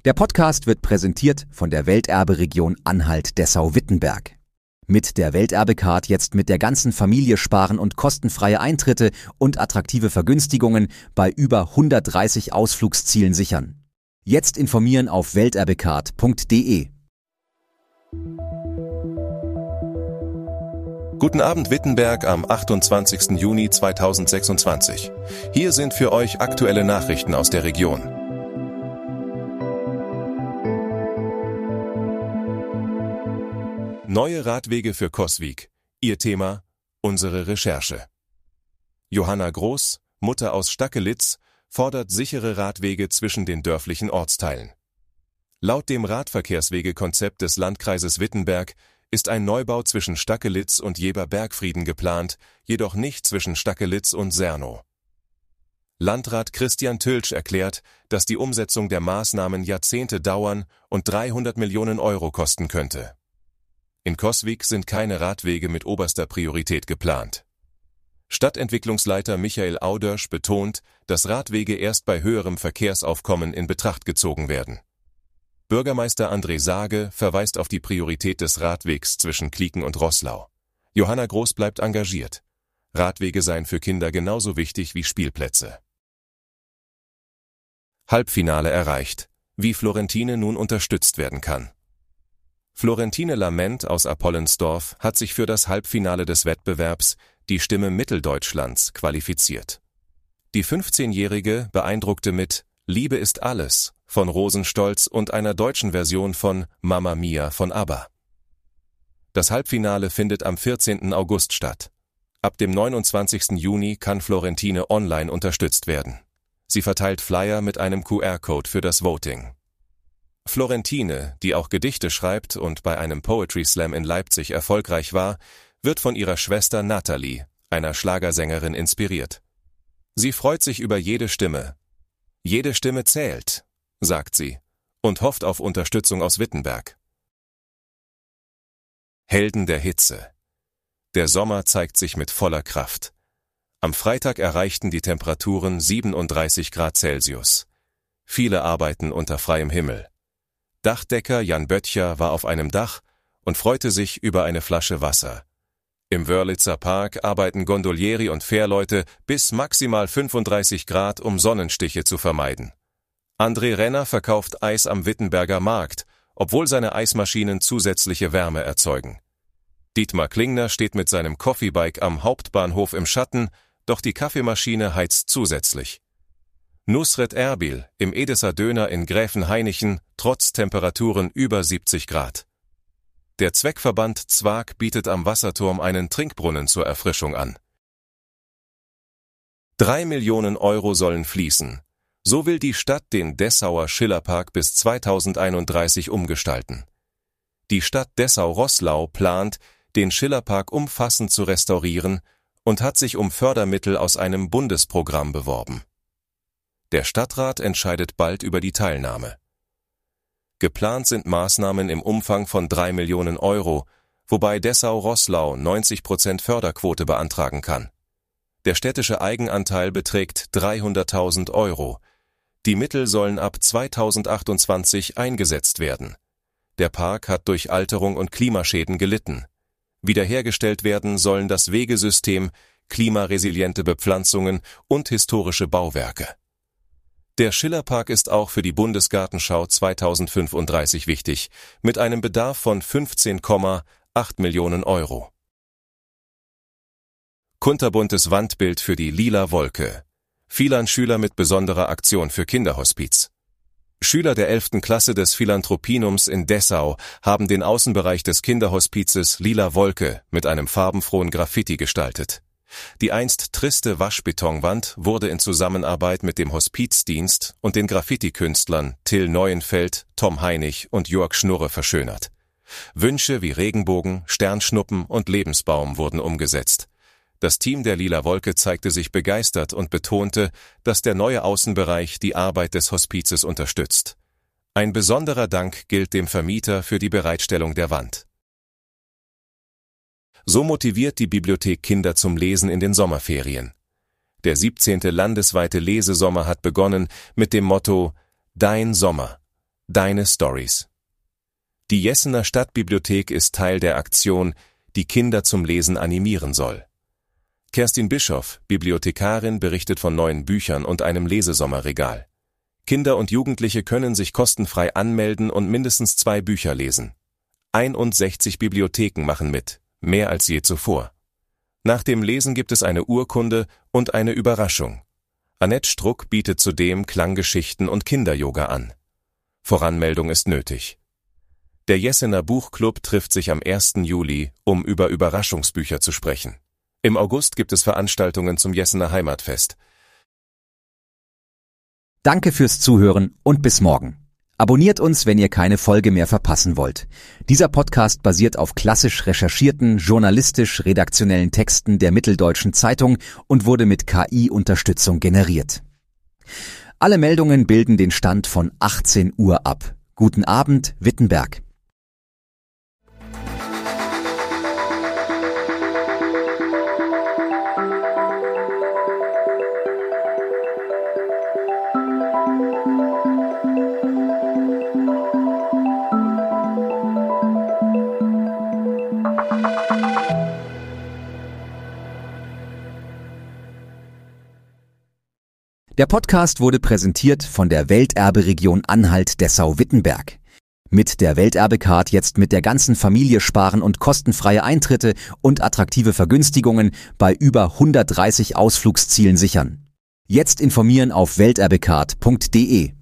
Der Podcast wird präsentiert von der Welterbe-Region Anhalt-Dessau-Wittenberg. Mit der Welterbe-Card jetzt mit der ganzen Familie sparen und kostenfreie Eintritte und attraktive Vergünstigungen bei über 130 Ausflugszielen sichern. Jetzt informieren auf welterbecard.de. Guten Abend Wittenberg am 28. Juni 2026. Hier sind für euch aktuelle Nachrichten aus der Region. Neue Radwege für Coswig. Ihr Thema: unsere Recherche. Johanna Groß, Mutter aus Stackelitz, fordert sichere Radwege zwischen den dörflichen Ortsteilen. Laut dem Radverkehrswegekonzept des Landkreises Wittenberg ist ein Neubau zwischen Stackelitz und Jeber-Bergfrieden geplant, jedoch nicht zwischen Stackelitz und Sernow. Landrat Christian Tülsch erklärt, dass die Umsetzung der Maßnahmen Jahrzehnte dauern und 300 Millionen Euro kosten könnte. In Coswig sind keine Radwege mit oberster Priorität geplant. Stadtentwicklungsleiter Michael Audörsch betont, dass Radwege erst bei höherem Verkehrsaufkommen in Betracht gezogen werden. Bürgermeister André Sage verweist auf die Priorität des Radwegs zwischen Klieken und Roßlau. Johanna Groß bleibt engagiert. Radwege seien für Kinder genauso wichtig wie Spielplätze. Halbfinale erreicht. Wie Florentine nun unterstützt werden kann. Florentine Lament aus Apollensdorf hat sich für das Halbfinale des Wettbewerbs Die Stimme Mitteldeutschlands qualifiziert. Die 15-Jährige beeindruckte mit Liebe ist alles von Rosenstolz und einer deutschen Version von Mamma Mia von ABBA. Das Halbfinale findet am 14. August statt. Ab dem 29. Juni kann Florentine online unterstützt werden. Sie verteilt Flyer mit einem QR-Code für das Voting. Florentine, die auch Gedichte schreibt und bei einem Poetry Slam in Leipzig erfolgreich war, wird von ihrer Schwester Natalie, einer Schlagersängerin, inspiriert. Sie freut sich über jede Stimme. Jede Stimme zählt, sagt sie, und hofft auf Unterstützung aus Wittenberg. Helden der Hitze. Der Sommer zeigt sich mit voller Kraft. Am Freitag erreichten die Temperaturen 37 Grad Celsius. Viele arbeiten unter freiem Himmel. Dachdecker Jan Böttcher war auf einem Dach und freute sich über eine Flasche Wasser. Im Wörlitzer Park arbeiten Gondolieri und Fährleute bis maximal 35 Grad, um Sonnenstiche zu vermeiden. André Renner verkauft Eis am Wittenberger Markt, obwohl seine Eismaschinen zusätzliche Wärme erzeugen. Dietmar Klingner steht mit seinem Coffeebike am Hauptbahnhof im Schatten, doch die Kaffeemaschine heizt zusätzlich. Nusret Erbil im Edesser Döner in Gräfenhainichen trotz Temperaturen über 70 Grad. Der Zweckverband Zwag bietet am Wasserturm einen Trinkbrunnen zur Erfrischung an. 3 Millionen Euro sollen fließen. So will die Stadt den Dessauer Schillerpark bis 2031 umgestalten. Die Stadt Dessau-Roßlau plant, den Schillerpark umfassend zu restaurieren und hat sich um Fördermittel aus einem Bundesprogramm beworben. Der Stadtrat entscheidet bald über die Teilnahme. Geplant sind Maßnahmen im Umfang von 3 Millionen Euro, wobei Dessau-Roßlau 90% Förderquote beantragen kann. Der städtische Eigenanteil beträgt 300.000 Euro. Die Mittel sollen ab 2028 eingesetzt werden. Der Park hat durch Alterung und Klimaschäden gelitten. Wiederhergestellt werden sollen das Wegesystem, klimaresiliente Bepflanzungen und historische Bauwerke. Der Schillerpark ist auch für die Bundesgartenschau 2035 wichtig, mit einem Bedarf von 15,8 Millionen Euro. Kunterbuntes Wandbild für die Lila Wolke. Philan-Schüler mit besonderer Aktion für Kinderhospiz. Schüler der 11. Klasse des Philanthropinums in Dessau haben den Außenbereich des Kinderhospizes Lila Wolke mit einem farbenfrohen Graffiti gestaltet. Die einst triste Waschbetonwand wurde in Zusammenarbeit mit dem Hospizdienst und den Graffiti-Künstlern Till Neuenfeld, Tom Heinig und Jörg Schnurre verschönert. Wünsche wie Regenbogen, Sternschnuppen und Lebensbaum wurden umgesetzt. Das Team der Lila Wolke zeigte sich begeistert und betonte, dass der neue Außenbereich die Arbeit des Hospizes unterstützt. Ein besonderer Dank gilt dem Vermieter für die Bereitstellung der Wand. So motiviert die Bibliothek Kinder zum Lesen in den Sommerferien. Der 17. landesweite Lesesommer hat begonnen mit dem Motto »Dein Sommer«. Deine Stories. Die Jessener Stadtbibliothek ist Teil der Aktion, die Kinder zum Lesen animieren soll. Kerstin Bischoff, Bibliothekarin, berichtet von neuen Büchern und einem Lesesommerregal. Kinder und Jugendliche können sich kostenfrei anmelden und mindestens 2 Bücher lesen. 61 Bibliotheken machen mit, mehr als je zuvor. Nach dem Lesen gibt es eine Urkunde und eine Überraschung. Annette Struck bietet zudem Klanggeschichten und Kinder-Yoga an. Voranmeldung ist nötig. Der Jessener Buchclub trifft sich am 1. Juli, um über Überraschungsbücher zu sprechen. Im August gibt es Veranstaltungen zum Jessener Heimatfest. Danke fürs Zuhören und bis morgen. Abonniert uns, wenn ihr keine Folge mehr verpassen wollt. Dieser Podcast basiert auf klassisch recherchierten, journalistisch-redaktionellen Texten der Mitteldeutschen Zeitung und wurde mit KI-Unterstützung generiert. Alle Meldungen bilden den Stand von 18 Uhr ab. Guten Abend, Wittenberg. Der Podcast wurde präsentiert von der Welterberegion Anhalt-Dessau-Wittenberg. Mit der Welterbecard jetzt mit der ganzen Familie sparen und kostenfreie Eintritte und attraktive Vergünstigungen bei über 130 Ausflugszielen sichern. Jetzt informieren auf welterbecard.de.